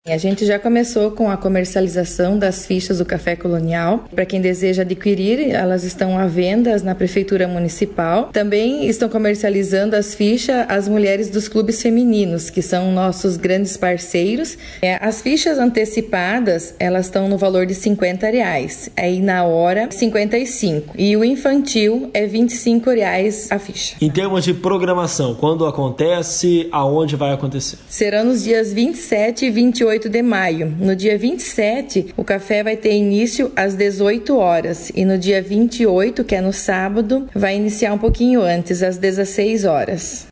A gente já começou com a comercialização das fichas do Café Colonial. Para quem deseja adquirir, elas estão à venda na Prefeitura Municipal. Também estão comercializando as fichas as mulheres dos clubes femininos, que são nossos grandes parceiros. As fichas antecipadas, elas estão no valor de R$50. Aí na hora, R$55. E o infantil é R$25 a ficha. Em termos de programação, quando acontece, aonde vai acontecer? Serão nos dias 27 e 28 de maio. No dia 27, o café vai ter início às 18 horas e no dia 28, que é no sábado, vai iniciar um pouquinho antes, às 16 horas.